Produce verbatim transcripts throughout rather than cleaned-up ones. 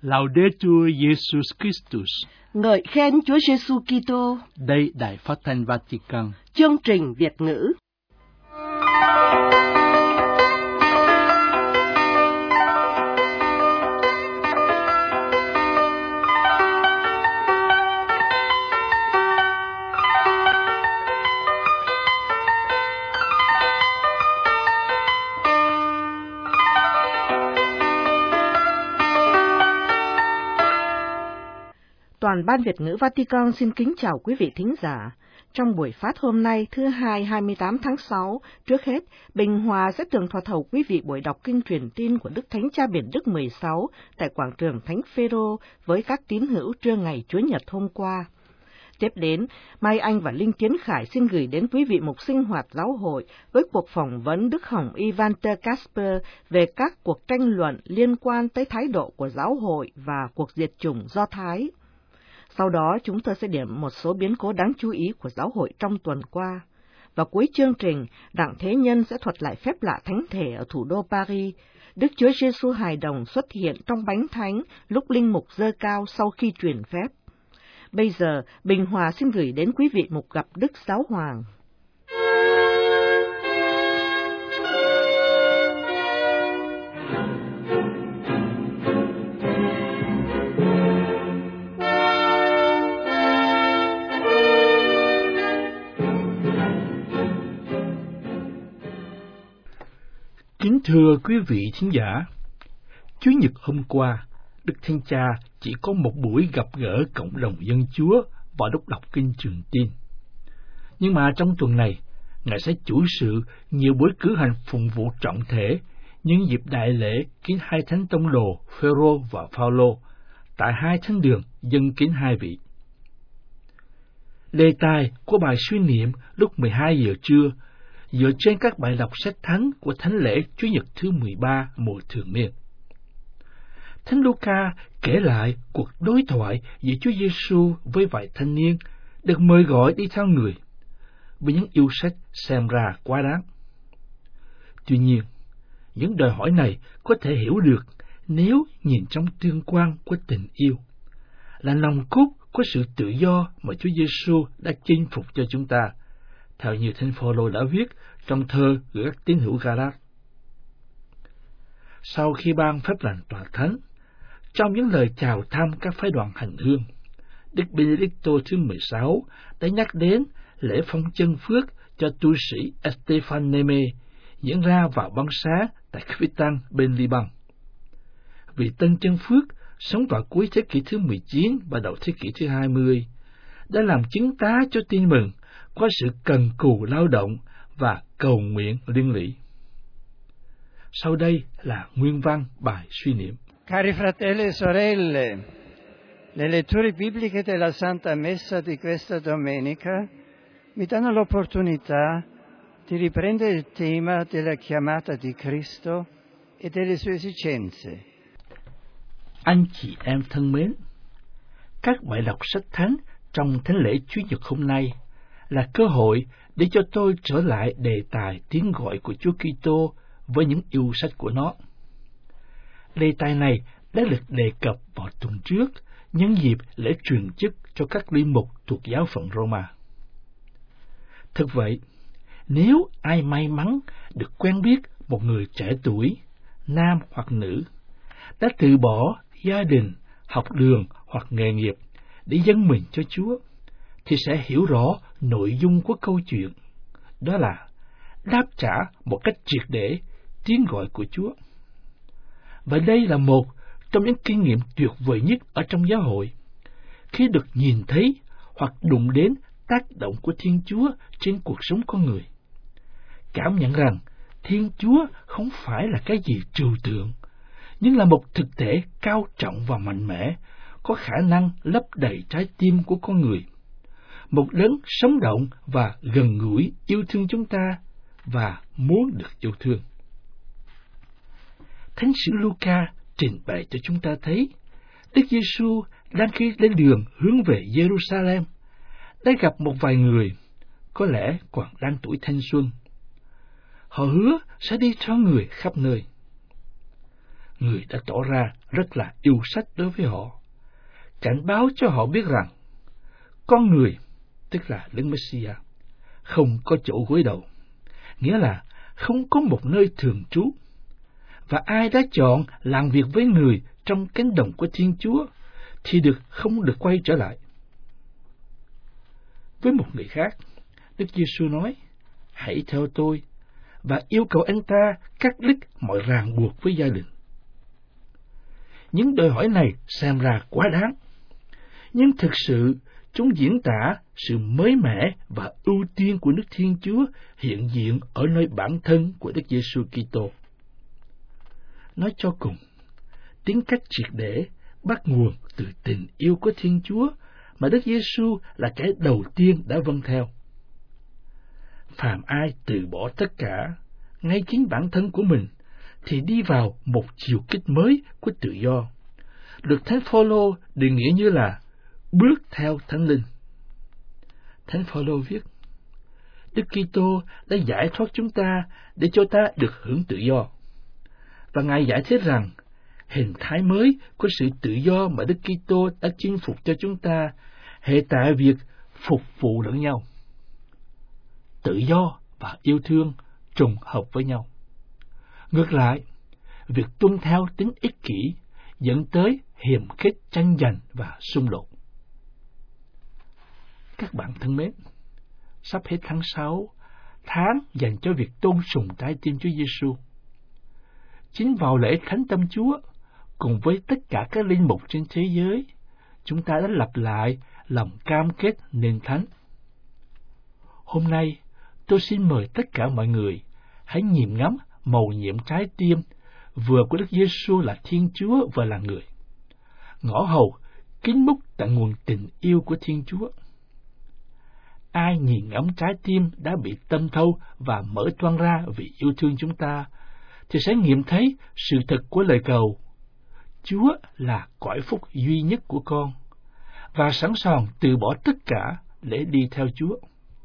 Laudetur Jesus Christus. Ngợi khen Chúa Giêsu Kitô. Đây Đài Phát thanh Vatican. Chương trình Việt ngữ. Toàn ban Việt ngữ Vatican xin kính chào quý vị thính giả. Trong buổi phát hôm nay, thứ hai hai mươi tám tháng sáu, trước hết, Bình Hòa sẽ tường thuật hầu quý vị buổi đọc kinh truyền tin của Đức Thánh Cha Biển Đức mười sáu tại quảng trường Thánh Phêrô với các tín hữu trưa ngày Chúa Nhật hôm qua. Tiếp đến, Mai Anh và Linh Tiến Khải xin gửi đến quý vị mục sinh hoạt giáo hội với cuộc phỏng vấn Đức Hồng Evander Casper về các cuộc tranh luận liên quan tới thái độ của giáo hội và cuộc diệt chủng Do Thái. Sau đó, chúng tôi sẽ điểm một số biến cố đáng chú ý của giáo hội trong tuần qua. Và cuối chương trình, Đặng Thế Nhân sẽ thuật lại phép lạ thánh thể ở thủ đô Paris. Đức Chúa Giêsu hài đồng xuất hiện trong bánh thánh lúc linh mục giơ cao sau khi truyền phép. Bây giờ, Bình Hòa xin gửi đến quý vị mục gặp Đức Giáo Hoàng. Kính thưa quý vị thính giả, Chủ nhật hôm qua, Đức Thánh Cha chỉ có một buổi gặp gỡ cộng đồng dân Chúa và đốc đọc kinh truyền tin. Nhưng mà trong tuần này, Ngài sẽ chủ sự nhiều buổi cử hành phụng vụ trọng thể nhân dịp đại lễ kính hai thánh tông đồ Phêrô và Phaolô tại hai thánh đường dâng kính hai vị. Đề tài của bài suy niệm lúc mười hai giờ trưa dựa trên các bài đọc sách thánh của thánh lễ Chủ nhật thứ mười ba mùa thường niên. Thánh Luca kể lại cuộc đối thoại giữa Chúa Giêsu với vài thanh niên được mời gọi đi theo người, với những yêu sách xem ra quá đáng. Tuy nhiên, những đòi hỏi này có thể hiểu được nếu nhìn trong tương quan của tình yêu, là nòng cốt của sự tự do mà Chúa Giêsu đã chinh phục cho chúng ta, theo như Thánh Phaolô đã viết trong thơ gửi các tín hữu Ga-lát. Sau khi ban phép lành tòa thánh, trong những lời chào thăm các phái đoàn hành hương, Đức Benedicto thứ mười sáu đã nhắc đến lễ phong chân phước cho tu sĩ Estefan Neme diễn ra vào ban sáng tại Capitan bên Liban. Vị tân chân phước sống vào cuối thế kỷ thứ mười chín và đầu thế kỷ thứ hai mươi đã làm chứng tá cho tin mừng có sự cần cù lao động và cầu nguyện liên lụy. Sau đây là nguyên văn bài suy niệm. Cari fratelli e sorelle, le letture bibliche della Santa Messa di questa domenica mi danno l'opportunità di riprendere il tema della chiamata di Cristo e delle sue esigenze. Anh chị em thân mến, các bài đọc sách thánh trong thánh lễ Chủ nhật hôm nay là cơ hội để cho tôi trở lại đề tài tiếng gọi của Chúa Kitô với những yêu sách của nó. Đề tài này đã được đề cập vào tuần trước nhân dịp lễ truyền chức cho các linh mục thuộc giáo phận Roma. Thực vậy, nếu ai may mắn được quen biết một người trẻ tuổi, nam hoặc nữ, đã từ bỏ gia đình, học đường hoặc nghề nghiệp để dâng mình cho Chúa, thì sẽ hiểu rõ nội dung của câu chuyện, đó là đáp trả một cách triệt để tiếng gọi của Chúa. Và đây là một trong những kinh nghiệm tuyệt vời nhất ở trong giáo hội, khi được nhìn thấy hoặc đụng đến tác động của Thiên Chúa trên cuộc sống con người. Cảm nhận rằng Thiên Chúa không phải là cái gì trừu tượng, nhưng là một thực thể cao trọng và mạnh mẽ, có khả năng lấp đầy trái tim của con người. Một đấng sống động và gần gũi yêu thương chúng ta và muốn được yêu thương. Thánh sử Luca trình bày cho chúng ta thấy Đức Giêsu đang khi lên đường hướng về Jerusalem đã gặp một vài người có lẽ còn đang tuổi thanh xuân. Họ hứa sẽ đi theo người khắp nơi. người đã tỏ ra rất là yêu sách đối với họ, cảnh báo cho họ biết rằng con người, tức là Đấng Messiah, không có chỗ gối đầu, nghĩa là không có một nơi thường trú. Và ai đã chọn làm việc với người trong cánh đồng của Thiên Chúa thì được không được quay trở lại. Với một người khác, Đức Giêsu nói: hãy theo tôi, và yêu cầu anh ta cắt đứt mọi ràng buộc với gia đình. Những đòi hỏi này xem ra quá đáng, nhưng thực sự chúng diễn tả sự mới mẻ và ưu tiên của nước Thiên Chúa hiện diện ở nơi bản thân của Đức Giêsu Kitô. Nói cho cùng, tính cách triệt để bắt nguồn từ tình yêu của Thiên Chúa mà Đức Giêsu là kẻ đầu tiên đã vâng theo. Phàm ai từ bỏ tất cả, ngay chính bản thân của mình, thì đi vào một chiều kích mới của tự do, được Thánh Phaolô định nghĩa như là bước theo Thánh Linh. Thánh Phaolô viết: Đức Kitô đã giải thoát chúng ta để cho ta được hưởng tự do. Và Ngài giải thích rằng hình thái mới của sự tự do mà Đức Kitô đã chinh phục cho chúng ta hệ tại việc phục vụ lẫn nhau. Tự do và yêu thương trùng hợp với nhau. Ngược lại, việc tuân theo tính ích kỷ dẫn tới hiềm khích, tranh giành và xung đột. Các bạn thân mến, sắp hết tháng sáu, tháng dành cho việc tôn sùng trái tim Chúa Giêsu. Chính vào lễ Thánh Tâm Chúa, cùng với tất cả các linh mục trên thế giới, chúng ta đã lặp lại lòng cam kết nên thánh. Hôm nay, tôi xin mời tất cả mọi người hãy nhìn ngắm mầu nhiệm trái tim vừa của Đức Giêsu là Thiên Chúa và là người, ngõ hầu kính múc tận nguồn tình yêu của Thiên Chúa. Ai nhìn ngắm trái tim đã bị tâm thâu và mở toang ra vì yêu thương chúng ta, thì sẽ nghiệm thấy sự thật của lời cầu: Chúa là cõi phúc duy nhất của con, và sẵn sàng từ bỏ tất cả để đi theo Chúa.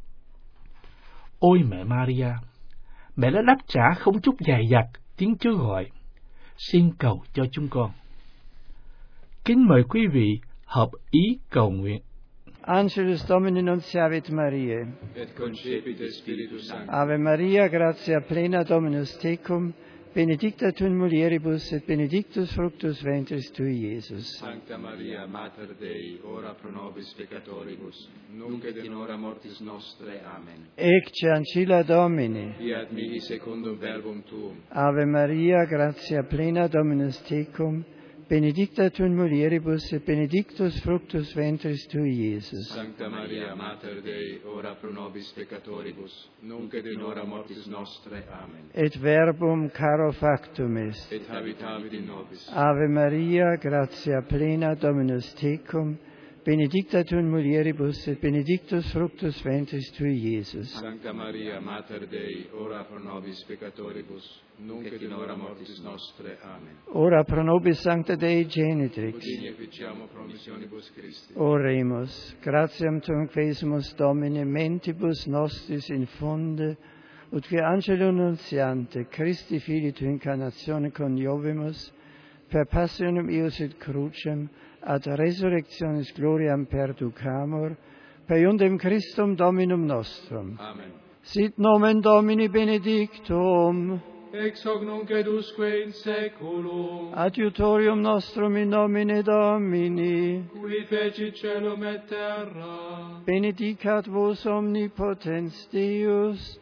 Ôi mẹ Maria, mẹ đã đáp trả không chút dày dặt tiếng Chúa gọi: xin cầu cho chúng con. Kính mời quý vị hợp ý cầu nguyện. Angelus Domini nunciavit Mariae, et concepit Spiritus Sancti. Ave Maria, gratia plena Dominus tecum, benedicta tu in mulieribus et benedictus fructus ventris tui, Iesus. Sancta Maria, Mater Dei, ora pro nobis peccatoribus, nunc et in hora mortis nostre. Amen. Ecce ancilla Domini. Fiat mihi secundum verbum tuum. Ave Maria, gratia plena Dominus tecum, benedicta tu in mulieribus et benedictus fructus ventris tui, Iesus. Sancta Maria, Mater Dei, ora pro nobis peccatoribus, nunc et in hora mortis nostre. Amen. Et verbum caro factum est. Et habitavit in nobis. Ave Maria, gratia plena Dominus tecum, benedicta tu in mulieribus et benedictus fructus ventris tui, Iesus. Sancta Maria, Mater Dei, ora pro nobis peccatoribus, nunc et in hora mortis nostre. Amen. Ora pro nobis Sancta Dei Genitrix. Udini efficiamo promissionibus Christi. Oremus. Gratiam tuum quaesimus Domine, mentibus nostris infunde, ut que angelo nuntiante, Christi Filii tu incarnatione coniovimus, per passionem eius et crucem, ad resurrectionis gloriam perducamur, per iundem Christum Dominum nostrum. Amen. Sit nomen Domini benedictum, Ex hoc nunc et usque in saeculum. adiutorium nostrum in nomine Domini, Qui fecit caelum et terra. benedicat vos omnipotens Deus,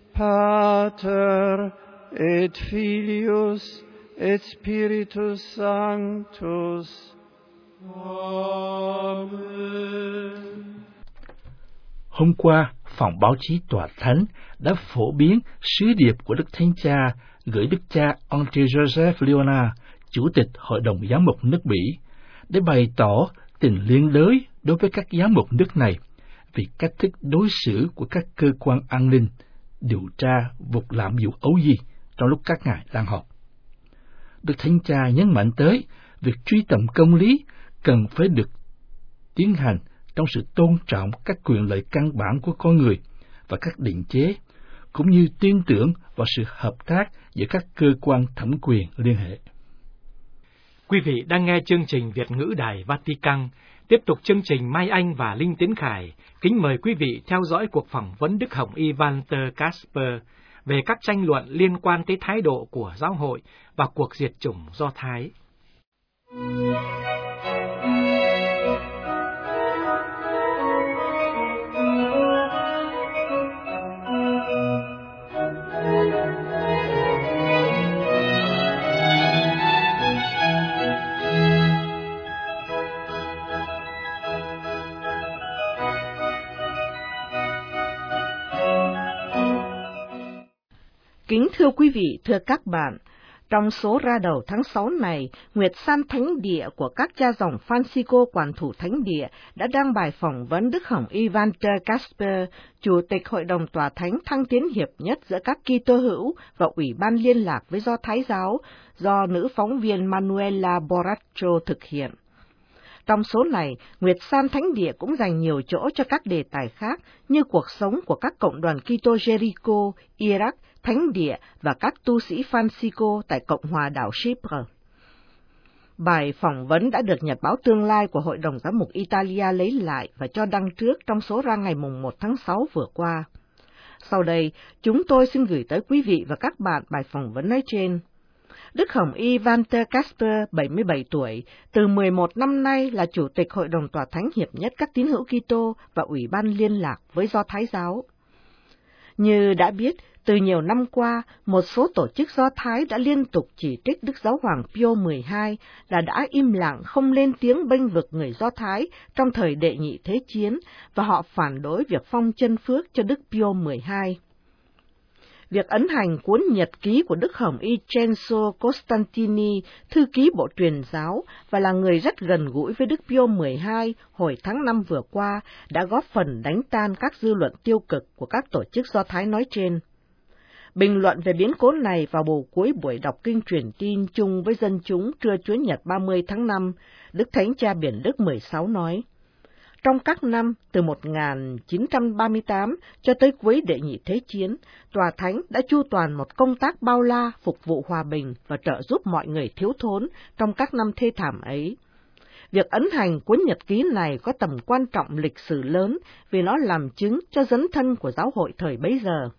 Pater et Filius et Spiritus Sanctus. Amen. Hôm qua, phòng báo chí Tòa Thánh đã phổ biến sứ điệp của Đức Thánh Cha gửi Đức cha André Joseph Leonard, Chủ tịch Hội đồng Giám mục nước Bỉ, để bày tỏ tình liên đới đối với các giám mục nước này vì cách thức đối xử của các cơ quan an ninh điều tra vụ lạm dụng ấu di trong lúc các ngài đang họp. Đức Thánh Cha nhấn mạnh tới việc truy tầm công lý cần phải được tiến hành trong sự tôn trọng các quyền lợi căn bản của con người và các định chế, cũng như tin tưởng vào sự hợp tác giữa các cơ quan thẩm quyền liên hệ. Quý vị đang nghe chương trình Việt ngữ Đài Vatican. Tiếp tục chương trình Mai Anh và Linh Tiến Khải. Kính mời quý vị theo dõi cuộc phỏng vấn Đức Hồng Y Walter Kasper về các tranh luận liên quan tới thái độ của giáo hội và cuộc diệt chủng Do Thái. Kính thưa quý vị, thưa các bạn, trong số ra đầu tháng sáu này, Nguyệt San Thánh Địa của các cha dòng Francisco Quản thủ Thánh Địa đã đăng bài phỏng vấn Đức Hồng Y Walter Kasper, Chủ tịch Hội đồng Tòa Thánh Thăng Tiến Hiệp Nhất giữa các Kitô hữu và Ủy ban liên lạc với Do Thái giáo do nữ phóng viên Manuela Borracho thực hiện. Trong số này, Nguyệt San Thánh Địa cũng dành nhiều chỗ cho các đề tài khác như cuộc sống của các cộng đoàn Kitô Jericho, Iraq, Thánh Địa và các tu sĩ Francisco tại Cộng hòa đảo Chypre. Bài phỏng vấn đã được Nhật báo Tương lai của Hội đồng Giám mục Italia lấy lại và cho đăng trước trong số ra ngày mùng một tháng sáu vừa qua. Sau đây, chúng tôi xin gửi tới quý vị và các bạn bài phỏng vấn nói trên. Đức Hồng Y Walter Kasper, bảy mươi bảy tuổi, từ mười một năm nay là Chủ tịch Hội đồng Tòa Thánh Hiệp Nhất các Tín hữu Kitô và Ủy ban liên lạc với Do Thái giáo. Như đã biết, từ nhiều năm qua, một số tổ chức Do Thái đã liên tục chỉ trích Đức Giáo hoàng Pio mười hai là đã im lặng không lên tiếng bênh vực người Do Thái trong thời Đệ Nhị Thế Chiến, và họ phản đối việc phong chân phước cho Đức Pio mười hai. Việc ấn hành cuốn nhật ký của Đức Hồng Y Censo Costantini, thư ký Bộ Truyền giáo và là người rất gần gũi với Đức Pio mười hai hồi tháng năm vừa qua, đã góp phần đánh tan các dư luận tiêu cực của các tổ chức Do Thái nói trên. Bình luận về biến cố này vào bầu cuối buổi đọc kinh truyền tin chung với dân chúng trưa Chủ nhật ba mươi tháng năm, Đức Thánh Cha Biển Đức mười sáu nói, trong các năm từ một nghìn chín trăm ba mươi tám cho tới cuối Đệ Nhị Thế Chiến, Tòa Thánh đã chu toàn một công tác bao la phục vụ hòa bình và trợ giúp mọi người thiếu thốn trong các năm thê thảm ấy. Việc ấn hành cuốn nhật ký này có tầm quan trọng lịch sử lớn vì nó làm chứng cho dấn thân của giáo hội thời bấy giờ.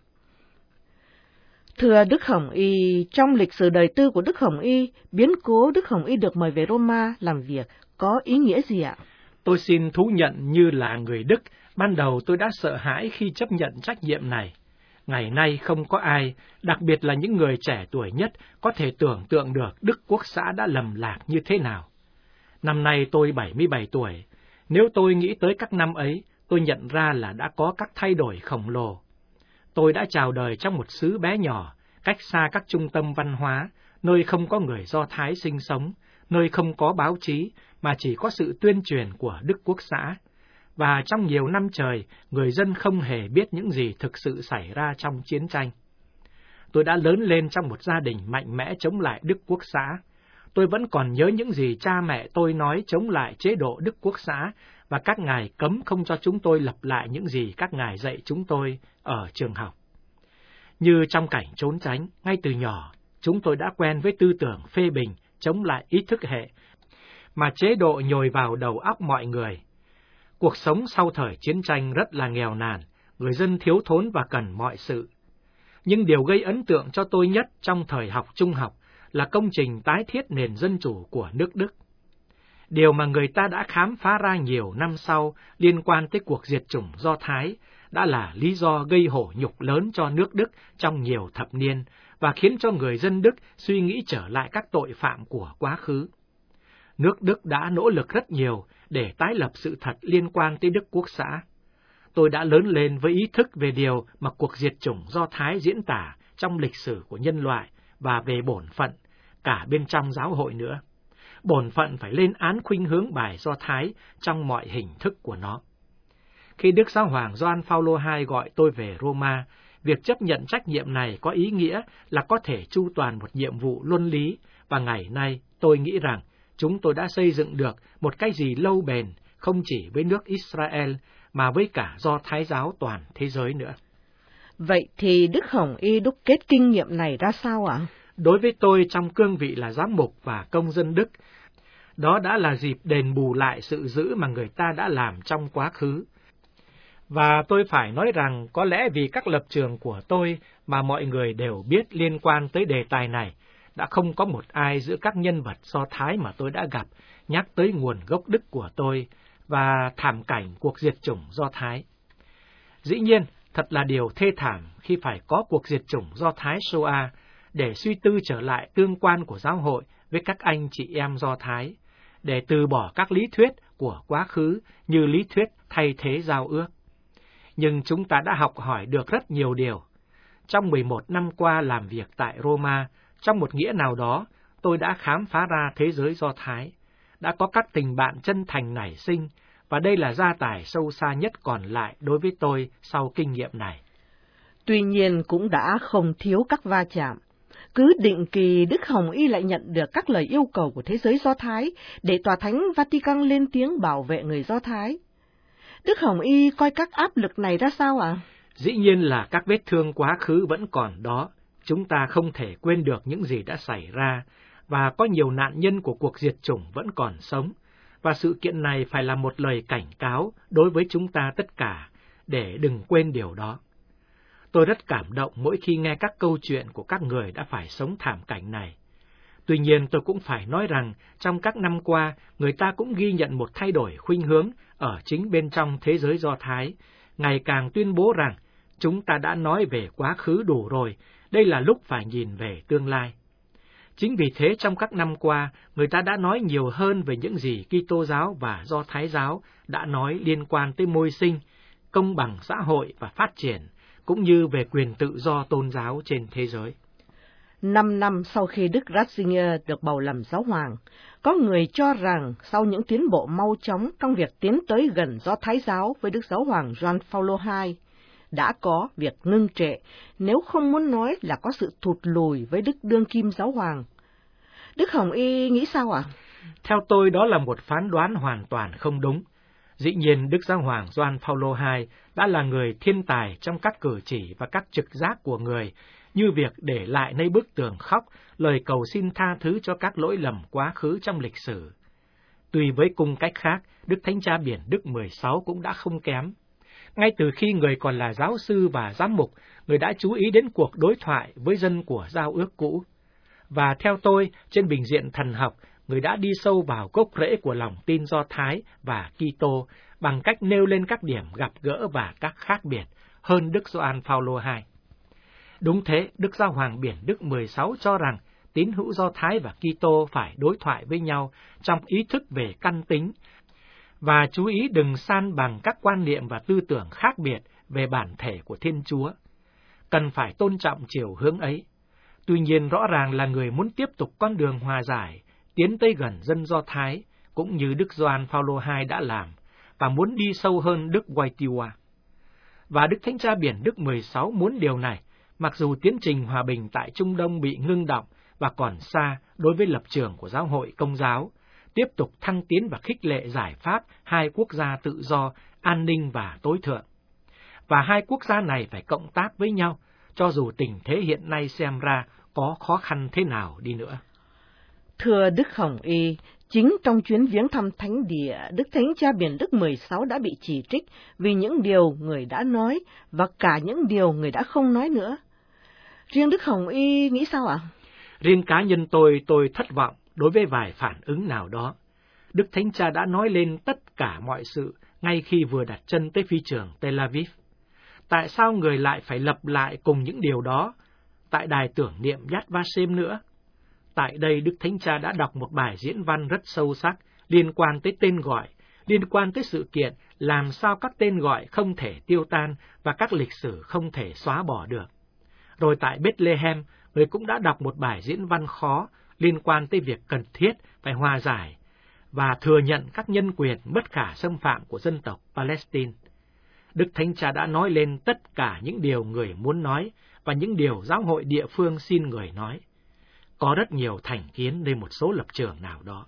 Thưa Đức Hồng Y, trong lịch sử đời tư của Đức Hồng Y, biến cố Đức Hồng Y được mời về Roma làm việc có ý nghĩa gì ạ? Tôi xin thú nhận như là người Đức, ban đầu tôi đã sợ hãi khi chấp nhận trách nhiệm này. Ngày nay không có ai, đặc biệt là những người trẻ tuổi nhất, có thể tưởng tượng được Đức Quốc xã đã lầm lạc như thế nào. Năm nay tôi bảy mươi bảy tuổi. Nếu tôi nghĩ tới các năm ấy, tôi nhận ra là đã có các thay đổi khổng lồ. Tôi đã chào đời trong một xứ bé nhỏ, cách xa các trung tâm văn hóa, nơi không có người Do Thái sinh sống, nơi không có báo chí, mà chỉ có sự tuyên truyền của Đức Quốc xã. Và trong nhiều năm trời, người dân không hề biết những gì thực sự xảy ra trong chiến tranh. Tôi đã lớn lên trong một gia đình mạnh mẽ chống lại Đức Quốc xã. Tôi vẫn còn nhớ những gì cha mẹ tôi nói chống lại chế độ Đức Quốc xã, và các ngài cấm không cho chúng tôi lặp lại những gì các ngài dạy chúng tôi ở trường học. Như trong cảnh trốn tránh, ngay từ nhỏ, chúng tôi đã quen với tư tưởng phê bình, chống lại ý thức hệ, mà chế độ nhồi vào đầu óc mọi người. Cuộc sống sau thời chiến tranh rất là nghèo nàn, người dân thiếu thốn và cần mọi sự. Nhưng điều gây ấn tượng cho tôi nhất trong thời học trung học là công trình tái thiết nền dân chủ của nước Đức. Điều mà người ta đã khám phá ra nhiều năm sau liên quan tới cuộc diệt chủng Do Thái đã là lý do gây hổ nhục lớn cho nước Đức trong nhiều thập niên và khiến cho người dân Đức suy nghĩ trở lại các tội phạm của quá khứ. Nước Đức đã nỗ lực rất nhiều để tái lập sự thật liên quan tới Đức Quốc xã. Tôi đã lớn lên với ý thức về điều mà cuộc diệt chủng Do Thái diễn tả trong lịch sử của nhân loại và về bổn phận, cả bên trong giáo hội nữa. Bổn phận phải lên án khuynh hướng bài Do Thái trong mọi hình thức của nó. Khi Đức Giáo hoàng Gioan Phaolô đệ nhị gọi tôi về Roma, việc chấp nhận trách nhiệm này có ý nghĩa là có thể chu toàn một nhiệm vụ luân lý, và ngày nay tôi nghĩ rằng chúng tôi đã xây dựng được một cái gì lâu bền, không chỉ với nước Israel, mà với cả Do Thái giáo toàn thế giới nữa. Vậy thì Đức Hồng Y đúc kết kinh nghiệm này ra sao ạ? Đối với tôi trong cương vị là giám mục và công dân Đức, Đó đã là dịp đền bù lại sự dữ mà người ta đã làm trong quá khứ. Và tôi phải nói rằng có lẽ vì các lập trường của tôi mà mọi người đều biết liên quan tới đề tài này, đã không có một ai giữa các nhân vật Do Thái mà tôi đã gặp nhắc tới nguồn gốc đức của tôi và thảm cảnh cuộc diệt chủng Do Thái. Dĩ nhiên, thật là điều thê thảm khi phải có cuộc diệt chủng Do Thái Shoah để suy tư trở lại tương quan của giáo hội với các anh chị em Do Thái, để từ bỏ các lý thuyết của quá khứ như lý thuyết thay thế giao ước. Nhưng chúng ta đã học hỏi được rất nhiều điều. Trong mười một năm qua làm việc tại Roma, trong một nghĩa nào đó, tôi đã khám phá ra thế giới Do Thái, đã có các tình bạn chân thành nảy sinh, và đây là gia tài sâu xa nhất còn lại đối với tôi sau kinh nghiệm này. Tuy nhiên cũng đã không thiếu các va chạm. Cứ định kỳ Đức Hồng Y lại nhận được các lời yêu cầu của thế giới Do Thái để Tòa Thánh Vatican lên tiếng bảo vệ người Do Thái. Đức Hồng Y coi các áp lực này ra sao ạ? À? Dĩ nhiên là các vết thương quá khứ vẫn còn đó. Chúng ta không thể quên được những gì đã xảy ra, và có nhiều nạn nhân của cuộc diệt chủng vẫn còn sống, và sự kiện này phải là một lời cảnh cáo đối với chúng ta tất cả, để đừng quên điều đó. Tôi rất cảm động mỗi khi nghe các câu chuyện của các người đã phải sống thảm cảnh này. Tuy nhiên tôi cũng phải nói rằng, trong các năm qua, người ta cũng ghi nhận một thay đổi khuynh hướng ở chính bên trong thế giới Do Thái, ngày càng tuyên bố rằng, chúng ta đã nói về quá khứ đủ rồi, đây là lúc phải nhìn về tương lai. Chính vì thế trong các năm qua, người ta đã nói nhiều hơn về những gì Kitô giáo và Do Thái giáo đã nói liên quan tới môi sinh, công bằng xã hội và phát triển, cũng như về quyền tự do tôn giáo trên thế giới. Năm năm sau khi Đức Ratzinger được bầu làm giáo hoàng, có người cho rằng sau những tiến bộ mau chóng trong việc tiến tới gần Do Thái giáo với Đức Giáo hoàng Gioan Phaolô hai, đã có việc ngưng trệ, nếu không muốn nói là có sự thụt lùi với Đức Đương Kim Giáo hoàng. Đức Hồng Y nghĩ sao ạ? À? Theo tôi đó là một phán đoán hoàn toàn không đúng. Dĩ nhiên Đức Giáo hoàng Gioan Phaolô hai đã là người thiên tài trong các cử chỉ và các trực giác của người, như việc để lại nơi bức tường khóc lời cầu xin tha thứ cho các lỗi lầm quá khứ trong lịch sử. Tuy với cung cách khác, Đức Thánh Cha Biển Đức mười sáu cũng đã không kém. Ngay từ khi người còn là giáo sư và giám mục, người đã chú ý đến cuộc đối thoại với dân của giao ước cũ. Và theo tôi, trên bình diện thần học, người đã đi sâu vào gốc rễ của lòng tin Do Thái và Kitô bằng cách nêu lên các điểm gặp gỡ và các khác biệt hơn Đức Gioan Phaolô hai. Đúng thế, Đức Giáo hoàng Biển Đức mười sáu cho rằng tín hữu Do Thái và Kitô phải đối thoại với nhau trong ý thức về căn tính, và chú ý đừng san bằng các quan niệm và tư tưởng khác biệt về bản thể của Thiên Chúa. Cần phải tôn trọng chiều hướng ấy. Tuy nhiên rõ ràng là người muốn tiếp tục con đường hòa giải, tiến tới gần dân Do Thái, cũng như Đức Gioan Phaolô hai đã làm, và muốn đi sâu hơn Đức Wojtyła. Và Đức Thánh Cha Biển Đức mười sáu muốn điều này, mặc dù tiến trình hòa bình tại Trung Đông bị ngưng động và còn xa đối với lập trường của giáo hội Công giáo, tiếp tục thăng tiến và khích lệ giải pháp hai quốc gia tự do, an ninh và tối thượng. Và hai quốc gia này phải cộng tác với nhau, cho dù tình thế hiện nay xem ra có khó khăn thế nào đi nữa. Thưa Đức Hồng Y, chính trong chuyến viếng thăm thánh địa, Đức Thánh Cha Biển Đức mười sáu đã bị chỉ trích vì những điều người đã nói và cả những điều người đã không nói nữa. Riêng Đức Hồng Y nghĩ sao ạ? À? Riêng cá nhân tôi, tôi thất vọng đối với vài phản ứng nào đó. Đức Thánh Cha đã nói lên tất cả mọi sự ngay khi vừa đặt chân tới phi trường Tel Aviv. Tại sao người lại phải lặp lại cùng những điều đó tại đài tưởng niệm Yad Vashem nữa? Tại đây Đức Thánh Cha đã đọc một bài diễn văn rất sâu sắc liên quan tới tên gọi, liên quan tới sự kiện làm sao các tên gọi không thể tiêu tan và các lịch sử không thể xóa bỏ được. Rồi tại Bethlehem, người cũng đã đọc một bài diễn văn khó liên quan tới việc cần thiết phải hòa giải và thừa nhận các nhân quyền bất khả xâm phạm của dân tộc Palestine. Đức Thánh Cha đã nói lên tất cả những điều người muốn nói và những điều giáo hội địa phương xin người nói. Có rất nhiều thành kiến lên một số lập trường nào đó.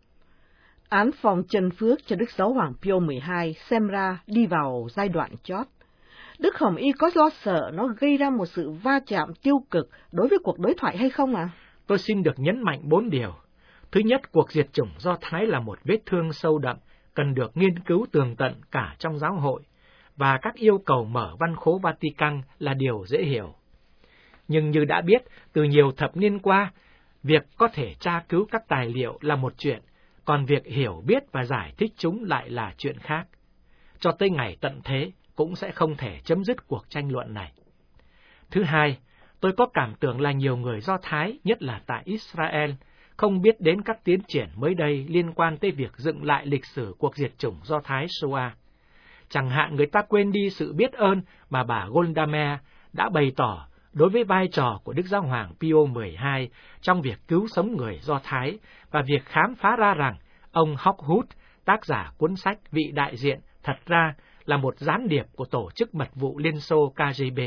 Án phòng chân phước cho Đức Giáo hoàng Pio mười hai xem ra đi vào giai đoạn chót. Đức Hồng Y có lo sợ nó gây ra một sự va chạm tiêu cực đối với cuộc đối thoại hay không ạ? À? Tôi xin được nhấn mạnh bốn điều. Thứ nhất, cuộc diệt chủng Do Thái là một vết thương sâu đậm, cần được nghiên cứu tường tận cả trong giáo hội, và các yêu cầu mở văn khố Vatican là điều dễ hiểu. Nhưng như đã biết, từ nhiều thập niên qua, việc có thể tra cứu các tài liệu là một chuyện, còn việc hiểu biết và giải thích chúng lại là chuyện khác. Cho tới ngày tận thế cũng sẽ không thể chấm dứt cuộc tranh luận này. Thứ hai, tôi có cảm tưởng là nhiều người Do Thái, nhất là tại Israel, không biết đến các tiến triển mới đây liên quan tới việc dựng lại lịch sử cuộc diệt chủng Do Thái Shoah. Chẳng hạn người ta quên đi sự biết ơn mà bà Golda Meir đã bày tỏ đối với vai trò của Đức Giáo hoàng Pio mười hai trong việc cứu sống người Do Thái và việc khám phá ra rằng ông Hawkwood, tác giả cuốn sách Vị đại diện, thật ra là một gián điệp của Tổ chức Mật vụ Liên Xô K G B.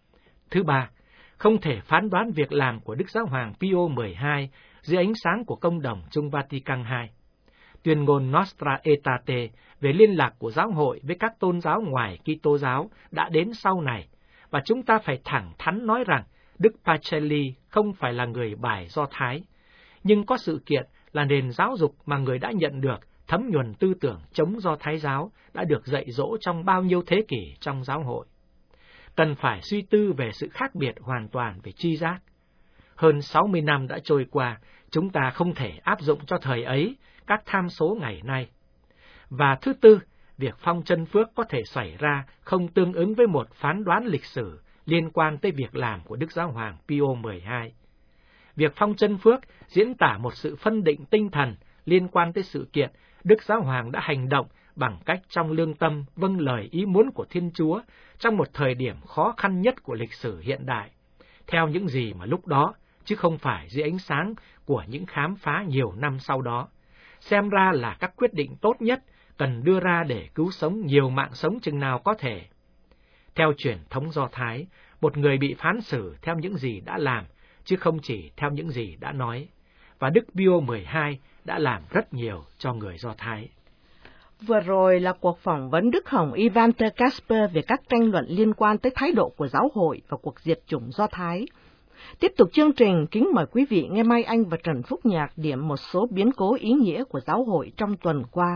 Thứ ba, không thể phán đoán việc làm của Đức Giáo hoàng Pio mười hai dưới ánh sáng của công đồng Trung Vatican hai. Tuyên ngôn Nostra Aetate về liên lạc của giáo hội với các tôn giáo ngoài Kitô giáo đã đến sau này, và chúng ta phải thẳng thắn nói rằng Đức Pacelli không phải là người bài Do Thái, nhưng có sự kiện là nền giáo dục mà người đã nhận được thấm nhuần tư tưởng chống Do Thái giáo đã được dạy dỗ trong bao nhiêu thế kỷ trong giáo hội. Cần phải suy tư về sự khác biệt hoàn toàn về tri giác. Hơn sáu mươi năm đã trôi qua, chúng ta không thể áp dụng cho thời ấy các tham số ngày nay. Và thứ tư, việc phong chân phước có thể xảy ra không tương ứng với một phán đoán lịch sử liên quan tới việc làm của Đức Giáo hoàng Pio mười hai. Việc phong chân phước diễn tả một sự phân định tinh thần liên quan tới sự kiện Đức Giáo hoàng đã hành động bằng cách trong lương tâm vâng lời ý muốn của Thiên Chúa trong một thời điểm khó khăn nhất của lịch sử hiện đại, theo những gì mà lúc đó, chứ không phải dưới ánh sáng của những khám phá nhiều năm sau đó, xem ra là các quyết định tốt nhất cần đưa ra để cứu sống nhiều mạng sống chừng nào có thể. Theo truyền thống Do Thái, một người bị phán xử theo những gì đã làm, chứ không chỉ theo những gì đã nói, và Đức Pio mười hai đã làm rất nhiều cho người Do Thái. Vừa rồi là cuộc phỏng vấn Đức Hồng Evander Casper về các tranh luận liên quan tới thái độ của giáo hội và cuộc diệt chủng Do Thái. Tiếp tục chương trình, kính mời quý vị nghe Mai Anh và Trần Phúc Nhạc điểm một số biến cố ý nghĩa của giáo hội trong tuần qua.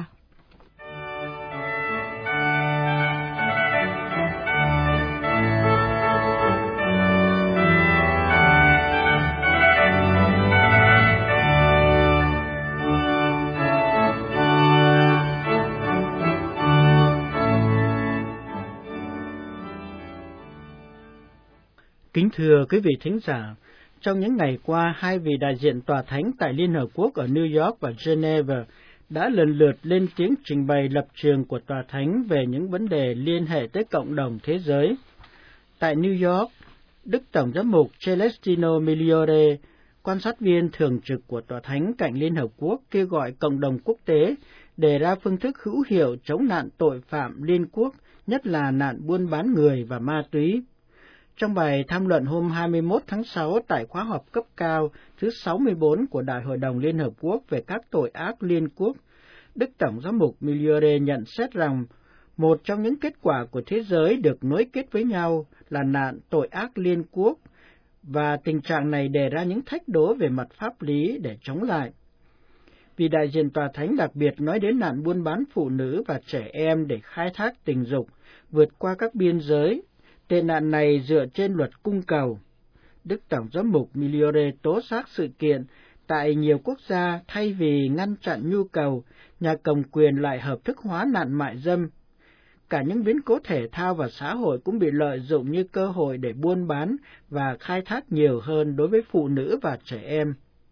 Kính thưa quý vị thính giả, trong những ngày qua, hai vị đại diện tòa thánh tại Liên Hợp Quốc ở New York và Geneva đã lần lượt lên tiếng trình bày lập trường của tòa thánh về những vấn đề liên hệ tới cộng đồng thế giới. Tại New York, Đức Tổng giám mục Celestino Migliore, quan sát viên thường trực của tòa thánh cạnh Liên Hợp Quốc, kêu gọi cộng đồng quốc tế đề ra phương thức hữu hiệu chống nạn tội phạm liên quốc, nhất là nạn buôn bán người và ma túy. Trong bài tham luận hôm hai mươi mốt tháng sáu tại khóa họp cấp cao thứ sáu mươi bốn của Đại hội đồng Liên Hợp Quốc về các tội ác liên quốc, Đức Tổng giám mục Migliore nhận xét rằng một trong những kết quả của thế giới được nối kết với nhau là nạn tội ác liên quốc, và tình trạng này đề ra những thách đố về mặt pháp lý để chống lại. Vì đại diện tòa thánh đặc biệt nói đến nạn buôn bán phụ nữ và trẻ em để khai thác tình dục, vượt qua các biên giới. Tệ nạn này dựa trên luật cung cầu. Đức Tổng giám mục Migliore tố giác sự kiện tại nhiều quốc gia thay vì ngăn chặn nhu cầu, nhà cầm quyền lại hợp thức hóa nạn mại dâm. Cả những biến cố thể thao và xã hội cũng bị lợi dụng như cơ hội để buôn bán và khai thác nhiều hơn đối với phụ nữ và trẻ em.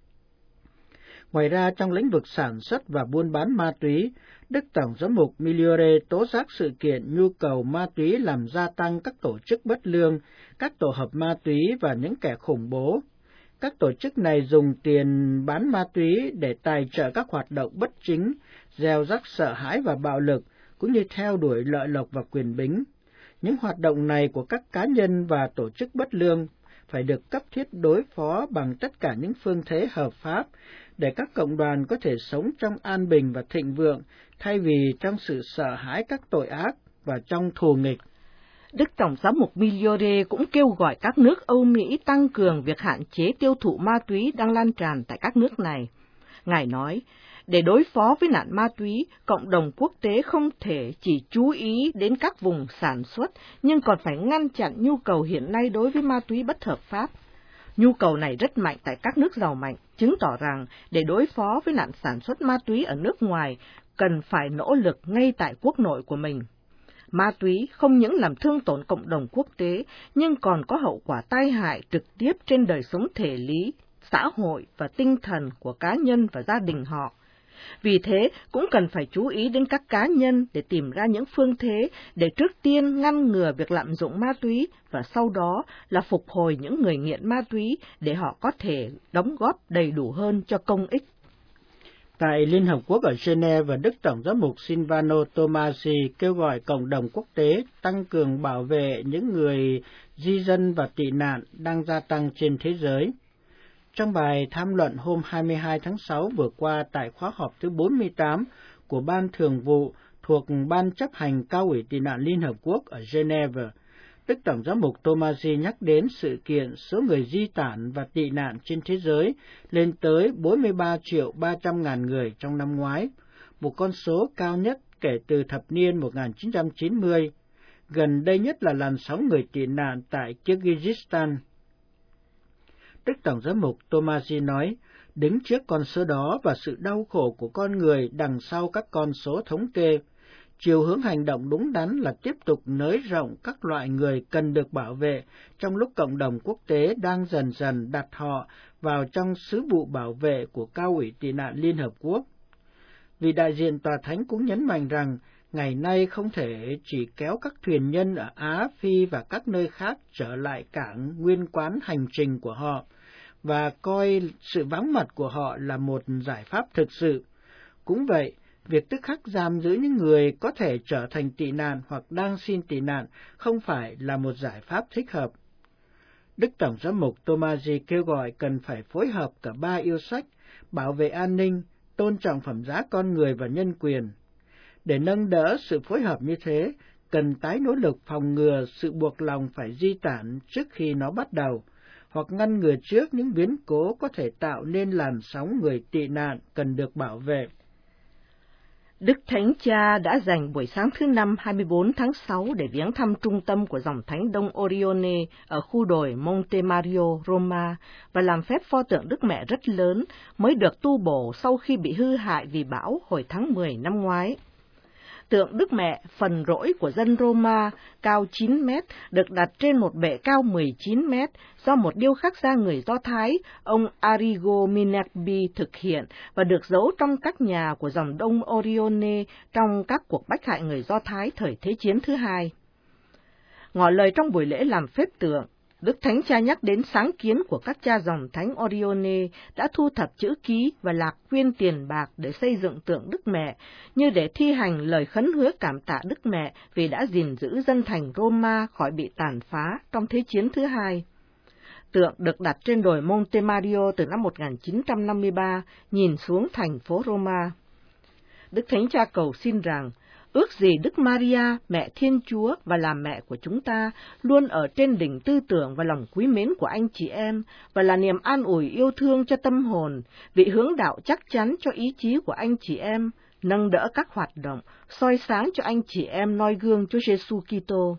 Ngoài ra, trong lĩnh vực sản xuất và buôn bán ma túy, Đức Tổng giám mục Migliore tố giác sự kiện nhu cầu ma túy làm gia tăng các tổ chức bất lương, các tổ hợp ma túy và những kẻ khủng bố. Các tổ chức này dùng tiền bán ma túy để tài trợ các hoạt động bất chính, gieo rắc sợ hãi và bạo lực, cũng như theo đuổi lợi lộc và quyền bính. Những hoạt động này của các cá nhân và tổ chức bất lương phải được cấp thiết đối phó bằng tất cả những phương thế hợp pháp, để các cộng đoàn có thể sống trong an bình và thịnh vượng, thay vì trong sự sợ hãi các tội ác và trong thù nghịch. Đức Tổng giám mục Migliore cũng kêu gọi các nước Âu Mỹ tăng cường việc hạn chế tiêu thụ ma túy đang lan tràn tại các nước này. Ngài nói, để đối phó với nạn ma túy, cộng đồng quốc tế không thể chỉ chú ý đến các vùng sản xuất, nhưng còn phải ngăn chặn nhu cầu hiện nay đối với ma túy bất hợp pháp. Nhu cầu này rất mạnh tại các nước giàu mạnh, chứng tỏ rằng để đối phó với nạn sản xuất ma túy ở nước ngoài, cần phải nỗ lực ngay tại quốc nội của mình. Ma túy không những làm thương tổn cộng đồng quốc tế, nhưng còn có hậu quả tai hại trực tiếp trên đời sống thể lý, xã hội và tinh thần của cá nhân và gia đình họ. Vì thế, cũng cần phải chú ý đến các cá nhân để tìm ra những phương thế để trước tiên ngăn ngừa việc lạm dụng ma túy và sau đó là phục hồi những người nghiện ma túy để họ có thể đóng góp đầy đủ hơn cho công ích. Tại Liên Hợp Quốc ở Geneva, Đức Tổng giám mục Silvano Tomasi kêu gọi cộng đồng quốc tế tăng cường bảo vệ những người di dân và tị nạn đang gia tăng trên thế giới. Trong bài tham luận hôm hai mươi hai tháng sáu vừa qua tại khóa họp thứ bốn mươi tám của Ban Thường vụ thuộc Ban chấp hành Cao ủy Tị nạn Liên Hợp Quốc ở Geneva, Đức Tổng giám mục Tomasi nhắc đến sự kiện số người di tản và tị nạn trên thế giới lên tới bốn mươi ba triệu ba trăm ngàn người trong năm ngoái, một con số cao nhất kể từ thập niên một nghìn chín trăm chín mươi. Gần đây nhất là làn sóng người tị nạn tại Kyrgyzstan. Đức Tổng giám mục Tomasi nói, đứng trước con số đó và sự đau khổ của con người đằng sau các con số thống kê, chiều hướng hành động đúng đắn là tiếp tục nới rộng các loại người cần được bảo vệ trong lúc cộng đồng quốc tế đang dần dần đặt họ vào trong sứ vụ bảo vệ của Cao ủy Tị nạn Liên Hợp Quốc. Vị đại diện Tòa Thánh cũng nhấn mạnh rằng, ngày nay không thể chỉ kéo các thuyền nhân ở Á, Phi và các nơi khác trở lại cảng nguyên quán hành trình của họ, và coi sự vắng mặt của họ là một giải pháp thực sự. Cũng vậy, việc tức khắc giam giữ những người có thể trở thành tị nạn hoặc đang xin tị nạn không phải là một giải pháp thích hợp. Đức Tổng giám mục Tomasi kêu gọi cần phải phối hợp cả ba yêu sách, bảo vệ an ninh, tôn trọng phẩm giá con người và nhân quyền. Để nâng đỡ sự phối hợp như thế, cần tái nỗ lực phòng ngừa sự buộc lòng phải di tản trước khi nó bắt đầu, hoặc ngăn ngừa trước những biến cố có thể tạo nên làn sóng người tị nạn cần được bảo vệ. Đức Thánh Cha đã dành buổi sáng thứ Năm hai mươi bốn tháng sáu để viếng thăm trung tâm của dòng thánh Đông Orione ở khu đồi Monte Mario, Roma, và làm phép pho tượng Đức Mẹ rất lớn mới được tu bổ sau khi bị hư hại vì bão hồi tháng mười năm ngoái. Tượng Đức Mẹ phần rỗi của dân Roma cao chín mét được đặt trên một bệ cao mười chín mét do một điêu khắc gia người Do Thái, ông Arrigo Minervi thực hiện và được giấu trong các nhà của dòng Đông Orione trong các cuộc bách hại người Do Thái thời Thế chiến thứ hai. Ngỏ lời trong buổi lễ làm phép tượng, Đức Thánh Cha nhắc đến sáng kiến của các cha dòng thánh Orione đã thu thập chữ ký và lạc quyên tiền bạc để xây dựng tượng Đức Mẹ, như để thi hành lời khấn hứa cảm tạ Đức Mẹ vì đã gìn giữ dân thành Roma khỏi bị tàn phá trong Thế chiến thứ hai. Tượng được đặt trên đồi Monte Mario từ năm một nghìn chín trăm năm mươi ba, nhìn xuống thành phố Roma. Đức Thánh Cha cầu xin rằng, ước gì Đức Maria, Mẹ Thiên Chúa và là mẹ của chúng ta, luôn ở trên đỉnh tư tưởng và lòng quý mến của anh chị em, và là niềm an ủi yêu thương cho tâm hồn, vị hướng đạo chắc chắn cho ý chí của anh chị em, nâng đỡ các hoạt động, soi sáng cho anh chị em noi gương Chúa Giêsu Kitô.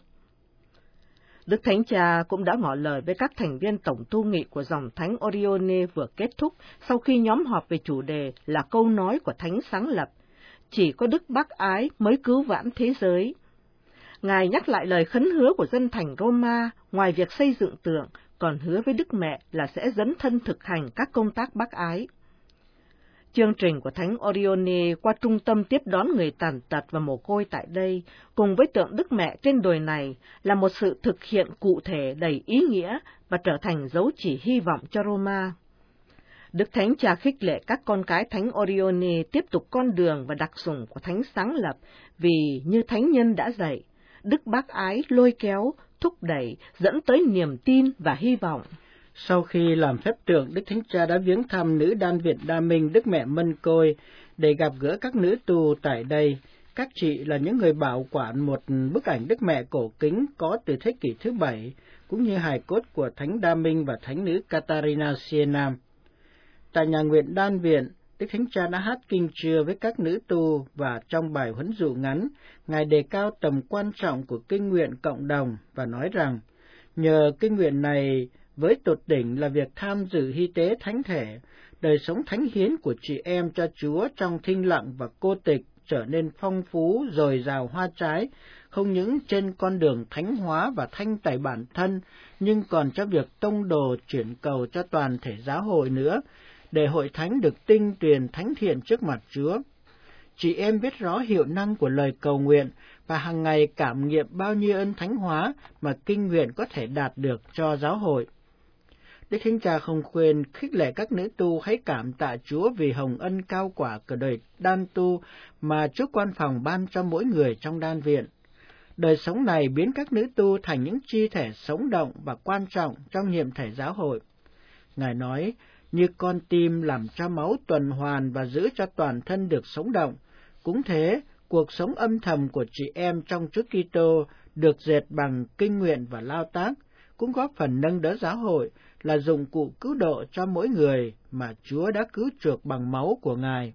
Đức Thánh Cha cũng đã ngỏ lời với các thành viên tổng tu nghị của dòng thánh Orione vừa kết thúc sau khi nhóm họp về chủ đề là câu nói của Thánh sáng lập, chỉ có Đức Bác Ái mới cứu vãn thế giới. Ngài nhắc lại lời khấn hứa của dân thành Roma, ngoài việc xây dựng tượng, còn hứa với Đức Mẹ là sẽ dấn thân thực hành các công tác bác ái. Chương trình của Thánh Orione qua trung tâm tiếp đón người tàn tật và mồ côi tại đây, cùng với tượng Đức Mẹ trên đồi này, là một sự thực hiện cụ thể đầy ý nghĩa và trở thành dấu chỉ hy vọng cho Roma. Đức Thánh Cha khích lệ các con cái Thánh Orione tiếp tục con đường và đặc sủng của Thánh sáng lập, vì như Thánh nhân đã dạy, Đức Bác Ái lôi kéo, thúc đẩy, dẫn tới niềm tin và hy vọng. Sau khi làm phép tượng, Đức Thánh Cha đã viếng thăm nữ đan viện Đa Minh Đức Mẹ Mân Côi để gặp gỡ các nữ tù tại đây. Các chị là những người bảo quản một bức ảnh Đức Mẹ cổ kính có từ thế kỷ thứ bảy, cũng như hài cốt của Thánh Đa Minh và Thánh nữ Catarina Siena. Tại nhà nguyện đan viện, Đức Đức Thánh Cha đã hát kinh trưa với các nữ tu và trong bài huấn dụ ngắn, Ngài đề cao tầm quan trọng của kinh nguyện cộng đồng và nói rằng, nhờ kinh nguyện này với tột đỉnh là việc tham dự hy tế thánh thể, đời sống thánh hiến của chị em cho Chúa trong thinh lặng và cô tịch trở nên phong phú, dồi dào hoa trái, không những trên con đường thánh hóa và thanh tẩy bản thân, nhưng còn cho việc tông đồ chuyển cầu cho toàn thể giáo hội nữa, để hội thánh được tinh tuyền thánh thiện trước mặt Chúa. Chị em biết rõ hiệu năng của lời cầu nguyện và hàng ngày cảm nghiệm bao nhiêu ân thánh hóa mà kinh nguyện có thể đạt được cho giáo hội. Đức Thánh Cha không quên khích lệ các nữ tu hãy cảm tạ Chúa vì hồng ân cao quả của đời đan tu mà Chúa quan phòng ban cho mỗi người trong đan viện. Đời sống này biến các nữ tu thành những chi thể sống động và quan trọng trong nhiệm thể giáo hội. Ngài nói, như con tim làm cho máu tuần hoàn và giữ cho toàn thân được sống động, cũng thế, cuộc sống âm thầm của chị em trong Chúa Kitô được dệt bằng kinh nguyện và lao tác, cũng góp phần nâng đỡ giáo hội, là dụng cụ cứu độ cho mỗi người mà Chúa đã cứu chuộc bằng máu của Ngài.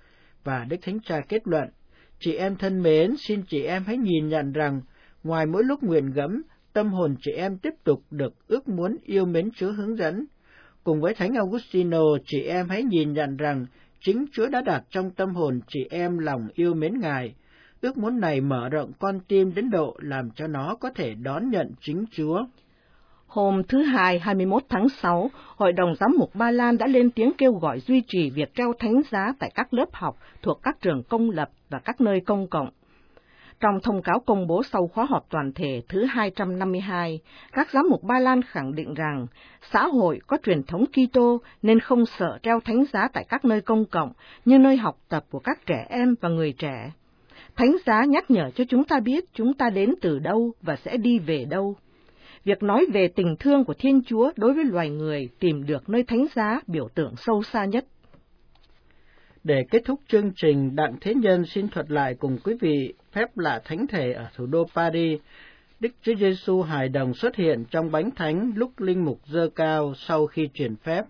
Và Đức Thánh Cha kết luận, chị em thân mến, xin chị em hãy nhìn nhận rằng, ngoài mỗi lúc nguyện gẫm, tâm hồn chị em tiếp tục được ước muốn yêu mến Chúa hướng dẫn. Cùng với Thánh Augustino, chị em hãy nhìn nhận rằng, chính Chúa đã đặt trong tâm hồn chị em lòng yêu mến Ngài. Ước muốn này mở rộng con tim đến độ làm cho nó có thể đón nhận chính Chúa. Hôm thứ Hai, hai mươi mốt tháng sáu, Hội đồng Giám mục Ba Lan đã lên tiếng kêu gọi duy trì việc treo thánh giá tại các lớp học thuộc các trường công lập và các nơi công cộng. Trong thông cáo công bố sau khóa họp toàn thể thứ hai trăm năm mươi hai, các giám mục Ba Lan khẳng định rằng xã hội có truyền thống Kitô nên không sợ treo thánh giá tại các nơi công cộng như nơi học tập của các trẻ em và người trẻ. Thánh giá nhắc nhở cho chúng ta biết chúng ta đến từ đâu và sẽ đi về đâu. Việc nói về tình thương của Thiên Chúa đối với loài người tìm được nơi thánh giá biểu tượng sâu xa nhất. Để kết thúc chương trình, Đặng Thế Nhân xin thuật lại cùng quý vị phép lạ thánh thể ở thủ đô Paris. Đức Chúa Giêsu hài đồng xuất hiện trong bánh thánh lúc linh mục giơ cao sau khi truyền phép.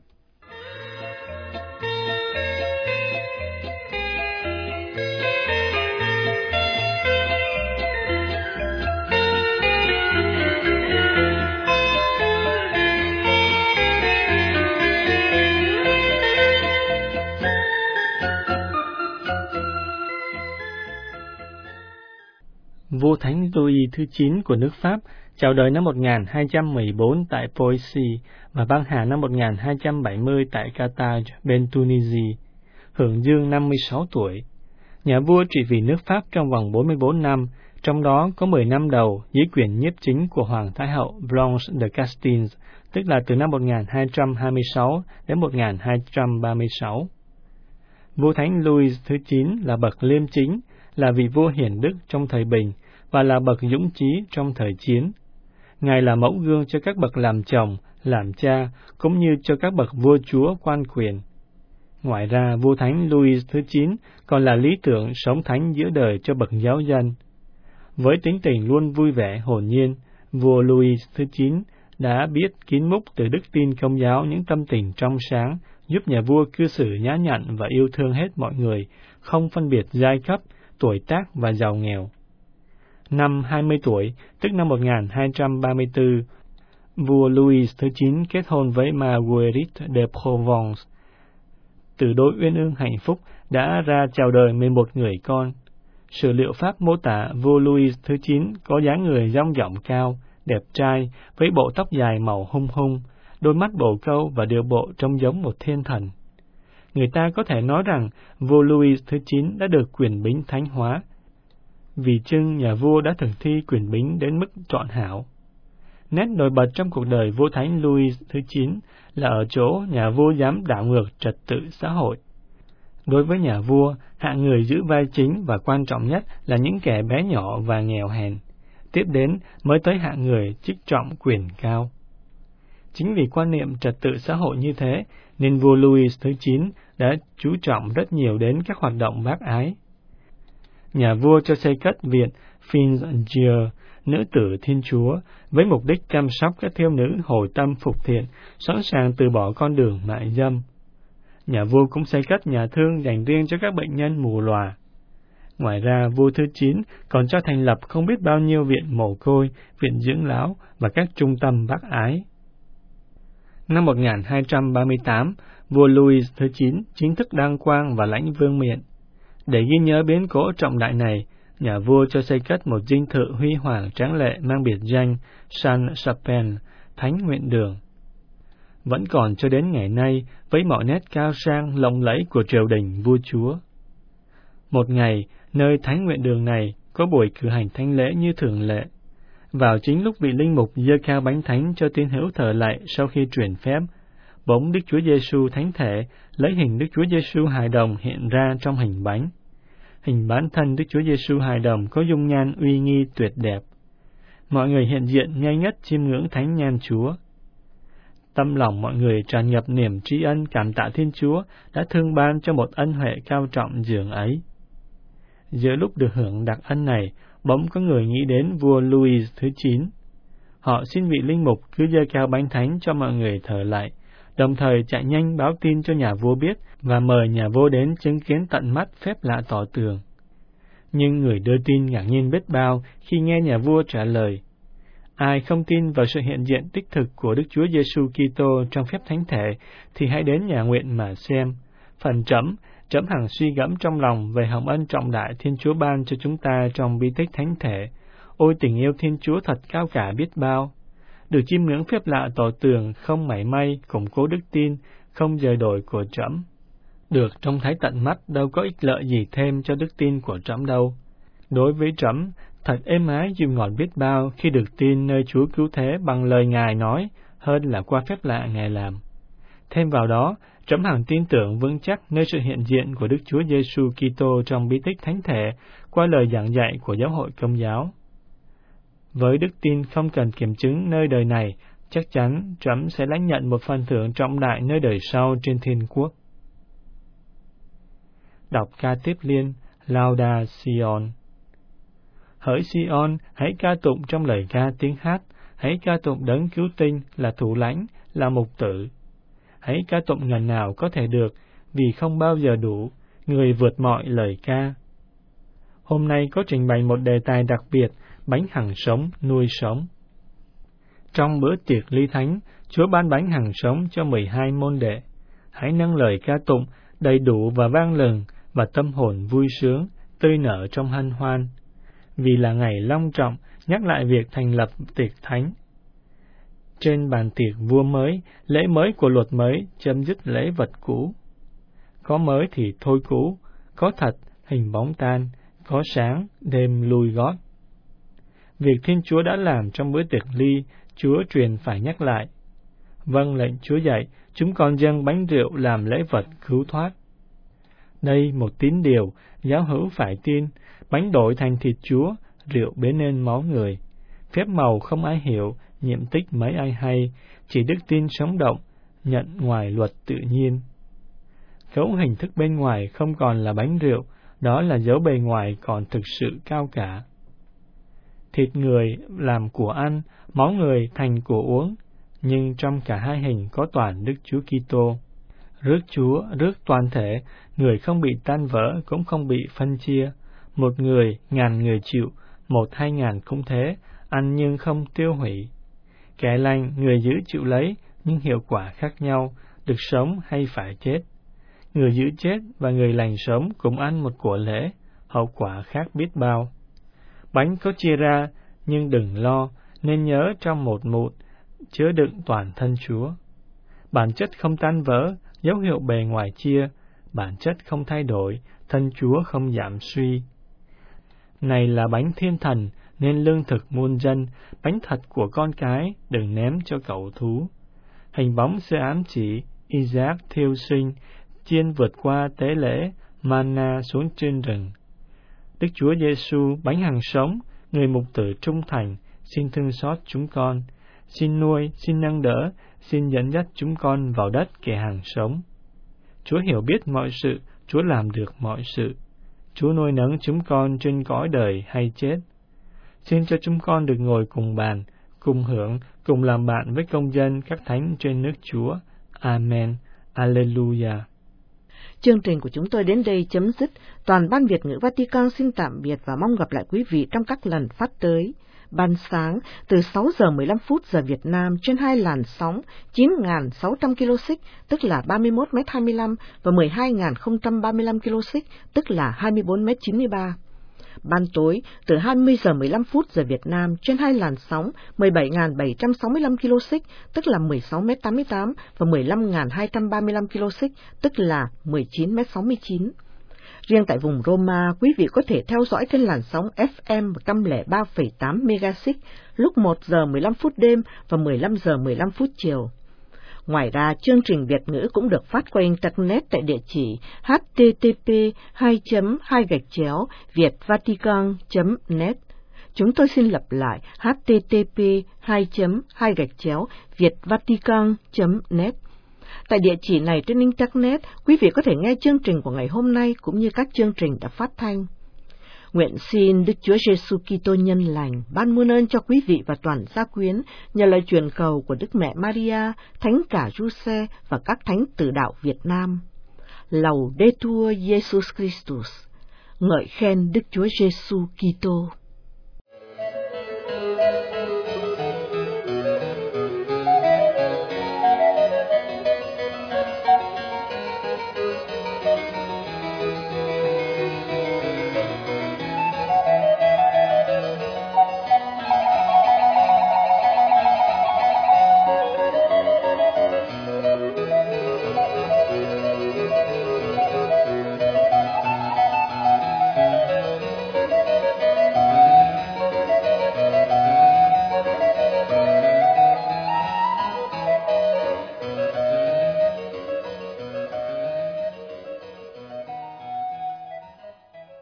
Vua Thánh Louis thứ chín của nước Pháp chào đời năm một nghìn hai trăm mười bốn tại Poissy và băng hà năm một nghìn hai trăm bảy mươi tại Carthage, bên Tunisia, hưởng dương năm mươi sáu tuổi. Nhà vua trị vì nước Pháp trong vòng bốn mươi bốn năm, trong đó có mười năm đầu dưới quyền nhiếp chính của Hoàng Thái hậu Blanche de Castile, tức là từ năm một nghìn hai trăm hai mươi sáu đến một nghìn hai trăm ba mươi sáu. Vua Thánh Louis thứ chín là bậc liêm chính, là vị vua hiển đức trong thời bình và là bậc dũng chí trong thời chiến. Ngài là mẫu gương cho các bậc làm chồng, làm cha, cũng như cho các bậc vua chúa quan quyền. Ngoài ra, vua Thánh Louis thứ chín còn là lý tưởng sống thánh giữa đời cho bậc giáo dân. Với tính tình luôn vui vẻ, hồn nhiên, vua Louis thứ chín đã biết kín múc từ đức tin Công giáo những tâm tình trong sáng, giúp nhà vua cư xử nhã nhặn và yêu thương hết mọi người, không phân biệt giai cấp, tuổi tác và giàu nghèo. Năm hai mươi tuổi, tức năm một nghìn hai trăm ba mươi tư, vua Louis thứ chín kết hôn với Marguerite de Provence. Từ đôi uyên ương hạnh phúc đã ra chào đời mười một người con. Sử liệu Pháp mô tả vua Louis thứ chín có dáng người dong dỏng cao, đẹp trai, với bộ tóc dài màu hung hung, đôi mắt bồ câu và điệu bộ trông giống một thiên thần. Người ta có thể nói rằng vua Louis thứ chín đã được quyền bính thánh hóa, vì chưng nhà vua đã thực thi quyền bính đến mức trọn hảo. Nét nổi bật trong cuộc đời vua Thánh Louis thứ chín là ở chỗ nhà vua dám đảo ngược trật tự xã hội. Đối với nhà vua, hạng người giữ vai chính và quan trọng nhất là những kẻ bé nhỏ và nghèo hèn. Tiếp đến mới tới hạng người chức trọng quyền cao. Chính vì quan niệm trật tự xã hội như thế, nên vua Louis thứ chín đã chú trọng rất nhiều đến các hoạt động bác ái. Nhà vua cho xây cất viện Fingier, nữ tử Thiên Chúa, với mục đích chăm sóc các thiếu nữ hồi tâm phục thiện, sẵn sàng từ bỏ con đường mại dâm. Nhà vua cũng xây cất nhà thương dành riêng cho các bệnh nhân mù lòa. Ngoài ra, vua thứ chín còn cho thành lập không biết bao nhiêu viện mồ côi, viện dưỡng lão và các trung tâm bác ái. Năm một nghìn hai trăm ba mươi tám, vua Louis thứ chín chính thức đăng quang và lãnh vương miện. Để ghi nhớ biến cố trọng đại này, nhà vua cho xây cất một dinh thự huy hoàng tráng lệ mang biệt danh Sainte-Chapelle, Thánh Nguyện Đường. Vẫn còn cho đến ngày nay với mọi nét cao sang lộng lẫy của triều đình vua chúa. Một ngày, nơi Thánh Nguyện Đường này có buổi cử hành thánh lễ như thường lệ. Vào chính lúc vị linh mục giơ cao bánh thánh cho tín hữu thờ lạy sau khi truyền phép, bỗng Đức Chúa Giêsu thánh thể lấy hình Đức Chúa Giêsu hài đồng hiện ra trong hình bánh. Hình bản thân Đức Chúa Giêsu hài đồng có dung nhan uy nghi tuyệt đẹp. Mọi người hiện diện nhanh nhất chiêm ngưỡng thánh nhan Chúa. Tâm lòng mọi người tràn ngập niềm tri ân cảm tạ Thiên Chúa đã thương ban cho một ân huệ cao trọng dường ấy. Giữa lúc được hưởng đặc ân này, bỗng có người nghĩ đến vua Louis thứ chín. Họ xin vị linh mục cứ giơ cao bánh thánh cho mọi người thờ lạy, đồng thời chạy nhanh báo tin cho nhà vua biết và mời nhà vua đến chứng kiến tận mắt phép lạ tỏ tường. Nhưng người đưa tin ngạc nhiên biết bao khi nghe nhà vua trả lời: ai không tin vào sự hiện diện đích thực của Đức Chúa Giêsu Kitô trong phép thánh thể thì hãy đến nhà nguyện mà xem. Phần trẫm, trẫm hằng suy gẫm trong lòng về hồng ân trọng đại Thiên Chúa ban cho chúng ta trong bí tích thánh thể. Ôi tình yêu Thiên Chúa thật cao cả biết bao. Được chiêm ngưỡng phép lạ tỏ tường không mảy may củng cố đức tin, không dời đổi của trẫm. Được trông thấy tận mắt đâu có ích lợi gì thêm cho đức tin của trẫm đâu. Đối với trẫm, thật êm ái dịu ngọt biết bao khi được tin nơi Chúa cứu thế bằng lời Ngài nói hơn là qua phép lạ Ngài làm. Thêm vào đó, trẫm hằng tin tưởng vững chắc nơi sự hiện diện của Đức Chúa Giêsu Kitô trong bí tích thánh thể qua lời giảng dạy của giáo hội Công giáo. Với đức tin không cần kiểm chứng nơi đời này, chắc chắn trẫm sẽ lãnh nhận một phần thưởng trọng đại nơi đời sau trên thiên quốc. Đọc ca tiếp liên Lauda Sion. Hỡi Sion, hãy ca tụng trong lời ca tiếng hát, hãy ca tụng đấng cứu tinh là thủ lãnh, là mục tử. Hãy ca tụng ngần nào có thể được, vì không bao giờ đủ, người vượt mọi lời ca. Hôm nay có trình bày một đề tài đặc biệt, bánh hằng sống nuôi sống. Trong bữa tiệc ly thánh, Chúa ban bánh hằng sống cho mười hai môn đệ. Hãy nâng lời ca tụng đầy đủ và vang lừng, và tâm hồn vui sướng, tươi nở trong hân hoan. Vì là ngày long trọng, nhắc lại việc thành lập tiệc thánh. Trên bàn tiệc vua mới, lễ mới của luật mới chấm dứt lễ vật cũ. Có mới thì thôi cũ, có thật, hình bóng tan, có sáng, đêm lui gót. Việc Thiên Chúa đã làm trong bữa tiệc ly, Chúa truyền phải nhắc lại. Vâng lệnh Chúa dạy, chúng con dâng bánh rượu làm lễ vật cứu thoát. Đây một tín điều, giáo hữu phải tin, bánh đổi thành thịt Chúa, rượu bế nên máu người. Phép màu không ai hiểu, nhiệm tích mấy ai hay, chỉ đức tin sống động, nhận ngoài luật tự nhiên. Cấu hình thức bên ngoài không còn là bánh rượu, đó là dấu bề ngoài còn thực sự cao cả. Thịt người làm của ăn, máu người thành của uống, nhưng trong cả hai hình có toàn Đức Chúa Kitô. Rước Chúa, rước toàn thể, người không bị tan vỡ cũng không bị phân chia. Một người, ngàn người chịu, một hai ngàn cũng thế, ăn nhưng không tiêu hủy. Kẻ lành, người giữ chịu lấy, nhưng hiệu quả khác nhau, được sống hay phải chết. Người giữ chết và người lành sống cùng ăn một của lễ, hậu quả khác biết bao. Bánh có chia ra, nhưng đừng lo, nên nhớ trong một mụn, chứa đựng toàn thân Chúa. Bản chất không tan vỡ, dấu hiệu bề ngoài chia, bản chất không thay đổi, thân Chúa không giảm suy. Này là bánh thiên thần, nên lương thực muôn dân, bánh thật của con cái, đừng ném cho cẩu thú. Hình bóng sẽ ám chỉ, Isaac thiêu sinh, chiên vượt qua tế lễ, manna xuống trên rừng. Đức Chúa Giêsu bánh hằng sống, người mục tử trung thành, xin thương xót chúng con, xin nuôi, xin nâng đỡ, xin dẫn dắt chúng con vào đất kẻ hằng sống. Chúa hiểu biết mọi sự, Chúa làm được mọi sự. Chúa nuôi nấng chúng con trên cõi đời hay chết. Xin cho chúng con được ngồi cùng bàn, cùng hưởng, cùng làm bạn với công dân các thánh trên nước Chúa. Amen. Alleluia. Chương trình của chúng tôi đến đây chấm dứt. Toàn ban Việt ngữ Vatican xin tạm biệt và mong gặp lại quý vị trong các lần phát tới. Ban sáng từ sáu giờ mười lăm phút giờ Việt Nam trên hai làn sóng chín nghìn sáu trăm ki lô xích tức là ba mươi mốt mét hai mươi lăm và mười hai nghìn không trăm ba mươi lăm ki lô xích tức là hai mươi bốn mét chín mươi ba. Ban tối từ hai mươi giờ mười lăm phút giờ Việt Nam trên hai làn sóng mười bảy nghìn bảy trăm sáu mươi lăm ki lô xích tức là mười sáu mét tám mươi tám và mười lăm nghìn hai trăm ba mươi lăm ki lô xích tức là mười chín mét sáu mươi chín. Riêng tại vùng Roma, quý vị có thể theo dõi trên làn sóng ép em một trăm lẻ ba phẩy tám MHz lúc một giờ mười lăm phút đêm và mười lăm giờ mười lăm phút chiều. Ngoài ra, chương trình Việt ngữ cũng được phát qua Internet tại địa chỉ h t t p hai chấm hai gạch chéo vietvatican chấm net. Chúng tôi xin lặp lại h t t p hai chấm hai gạch chéo vietvatican chấm net. Tại địa chỉ này trên Internet, quý vị có thể nghe chương trình của ngày hôm nay cũng như các chương trình đã phát thanh. Nguyện xin Đức Chúa Giêsu Kitô nhân lành ban muôn ơn cho quý vị và toàn gia quyến nhờ lời truyền cầu của Đức Mẹ Maria, Thánh Cả Giuse và các thánh tử đạo Việt Nam. Laudetur Jesus Christus. Ngợi khen Đức Chúa Giêsu Kitô.